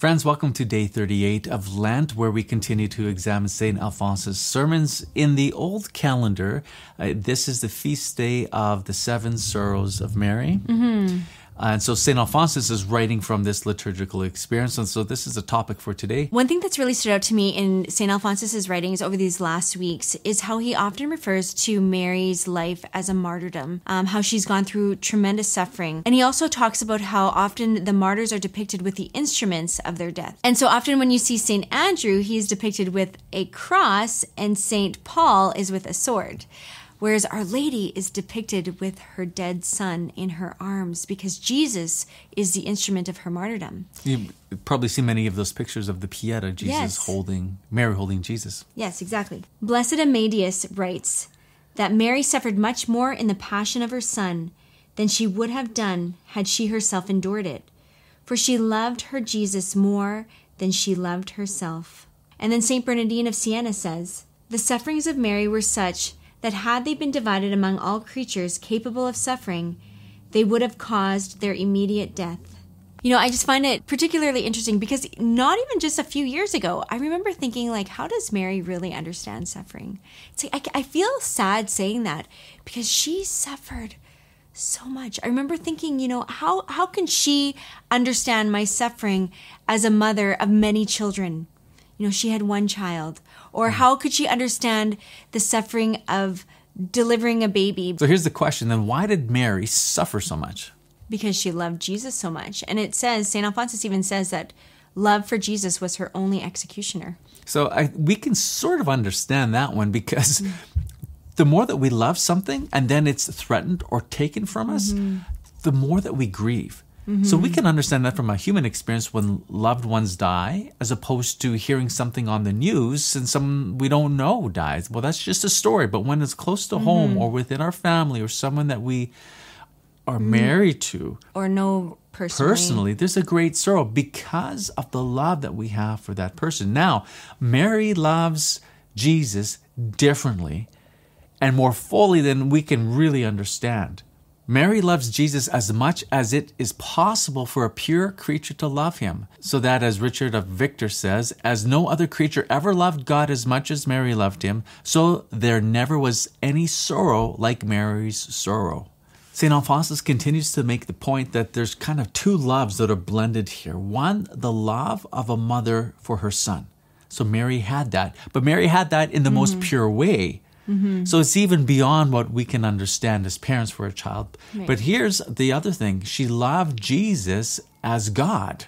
Friends, welcome to day 38 of Lent, where we continue to examine St. Alphonsus' sermons. In the old calendar, this is the feast day of the Seven Sorrows of Mary. And so St. Alphonsus is writing from this liturgical experience. And so this is a topic for today. One thing that's really stood out to me in St. Alphonsus' writings over these last weeks is how he often refers to Mary's life as a martyrdom, how she's gone through tremendous suffering. And he also talks about how often the martyrs are depicted with the instruments of their death. And so often when you see St. Andrew, he's depicted with a cross, and St. Paul is with a sword. Whereas Our Lady is depicted with her dead son in her arms, because Jesus is the instrument of her martyrdom. You've probably seen many of those pictures of the Pieta, Mary holding Jesus. Yes, exactly. Blessed Amadeus writes that Mary suffered much more in the passion of her son than she would have done had she herself endured it, for she loved her Jesus more than she loved herself. And then St. Bernardine of Siena says, the sufferings of Mary were such that had they been divided among all creatures capable of suffering, they would have caused their immediate death. You know, I just find it particularly interesting because not even just a few years ago, I remember thinking, like, how does Mary really understand suffering? It's like, I feel sad saying that because she suffered so much. I remember thinking, you know, how can she understand my suffering as a mother of many children? You know, she had one child. Or how could she understand the suffering of delivering a baby? So here's the question, then why did Mary suffer so much? Because she loved Jesus so much. And it says, St. Alphonsus even says that love for Jesus was her only executioner. So we can sort of understand that one because the more that we love something and then it's threatened or taken from us, the more that we grieve. So we can understand that from a human experience when loved ones die, as opposed to hearing something on the news and someone we don't know dies. Well, that's just a story. But when it's close to home or within our family or someone that we are married to or know personally, there's a great sorrow because of the love that we have for that person. Now, Mary loves Jesus differently and more fully than we can really understand. Mary loves Jesus as much as it is possible for a pure creature to love him. So that, as Richard of Victor says, as no other creature ever loved God as much as Mary loved him, so there never was any sorrow like Mary's sorrow. St. Alphonsus continues to make the point that there's kind of two loves that are blended here. One, the love of a mother for her son. So Mary had that, but Mary had that in the most pure way. So it's even beyond what we can understand as parents for a child. Right. But here's the other thing. She loved Jesus as God.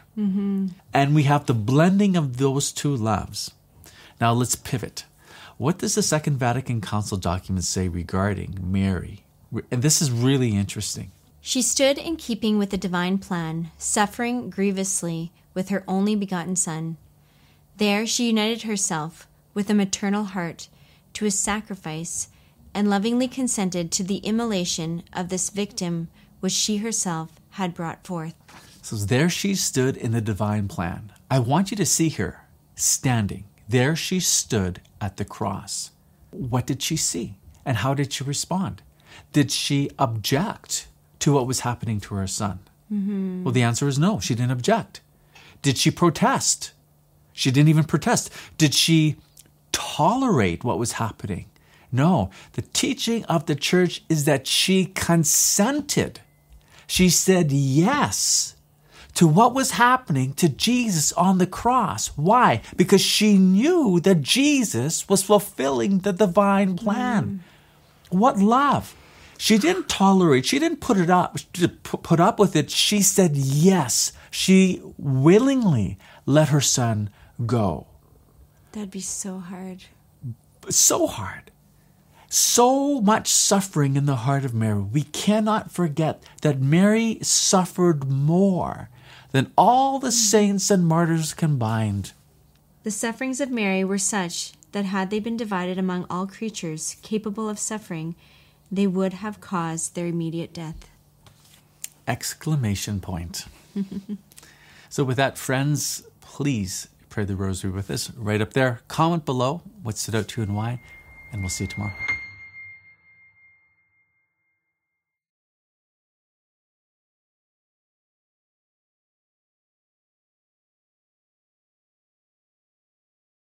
And we have the blending of those two loves. Now let's pivot. What does the Second Vatican Council document say regarding Mary? And this is really interesting. She stood in keeping with the divine plan, suffering grievously with her only begotten Son. There she united herself with a maternal heart to his sacrifice, and lovingly consented to the immolation of this victim which she herself had brought forth. So there she stood in the divine plan. I want you to see her standing. There she stood at the cross. What did she see? And how did she respond? Did she object to what was happening to her son? Well, the answer is no. She didn't object. Did she protest? She didn't even protest. Did she tolerate what was happening? No. The teaching of the church is that she consented. She said yes to what was happening to Jesus on the cross. Why? Because she knew that Jesus was fulfilling the divine plan. What love! She didn't tolerate. She didn't put up with it. She said yes. She willingly let her son go. That'd be so hard. So hard. So much suffering in the heart of Mary. We cannot forget that Mary suffered more than all the saints and martyrs combined. The sufferings of Mary were such that had they been divided among all creatures capable of suffering, they would have caused their immediate death. Exclamation point. So with that, friends, please pray the rosary with us right up there. Comment below what stood out to you and why, and we'll see you tomorrow.